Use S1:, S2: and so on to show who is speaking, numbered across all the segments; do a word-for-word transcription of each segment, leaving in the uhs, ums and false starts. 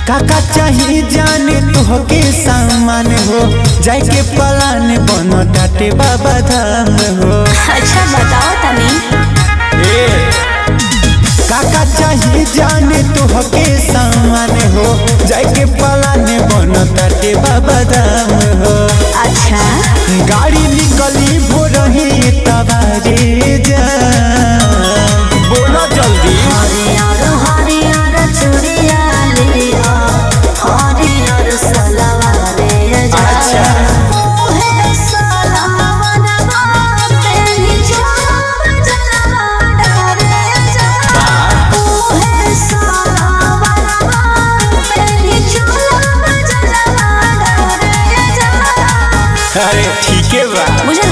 S1: काका चाहिए जाने तुहके सामान हो जाए के पलान बनो टाटे बाबा धाम हो।
S2: अच्छा बताओ तनी
S1: ए काका चाहिए जाने तुहके सामान हो जाए के पलान बनो टाटे बाबा धाम हो।
S2: अच्छा
S1: गाड़ी निकली भोरही तबारे जा बोलो जल्दी।
S2: हरियर हरियर चूड़िया लिया हरियर सलवारे जा।
S1: अच्छा
S2: ओहे सलवारवा तेरी जान जलवा डरे जा। ओहे सलवारवा तेरी जान जलवा डरे जा।
S1: अरे ठीक है बा
S2: बुझला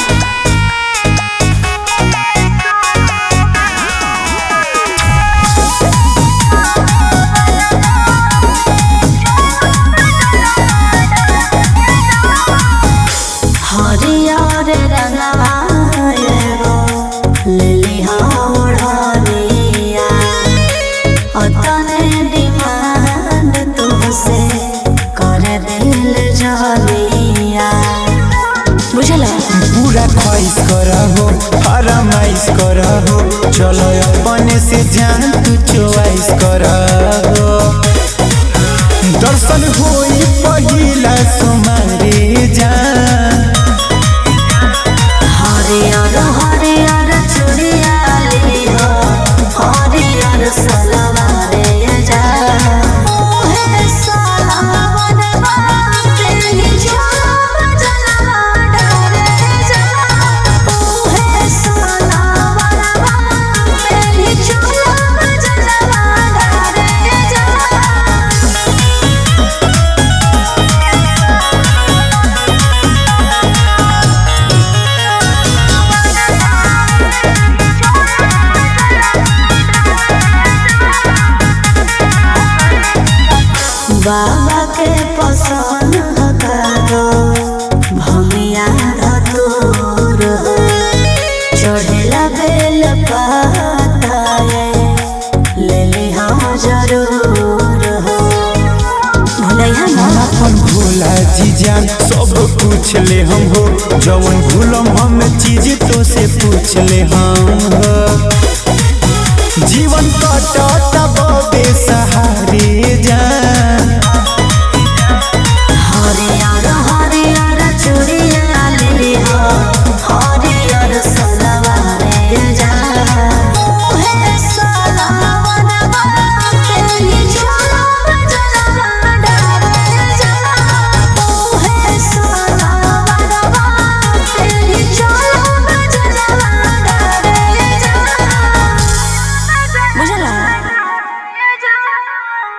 S2: हरियर रंगवा एगो लेलिहा ओढ़निया अतने डिमांड तुमसे कर दिल जलिया। बुझला
S1: पूरा ख्वाहिश करहो फरमाइश करहो चलो अपने से जान तू चॉइस करहो। दर्शन होई पहिला सुमारे जान।
S2: हरियर हरियर चूड़िया लियो हरियर सलवारे जा। ओहे सलवारवा तेरी जान जलवा डरे जा। ओहे सलवारवा तेरी जान जलवा डरे जा। बाबा के पसंद करो भमिया धतूर चढ़ेला बेल पाताए ले लिहा जरूर हो। भुलैया ना
S1: अपन भोला जी जान सब पूछ ले हम हो जवन भूलम हम चीज तो से पूछ ले हम हो।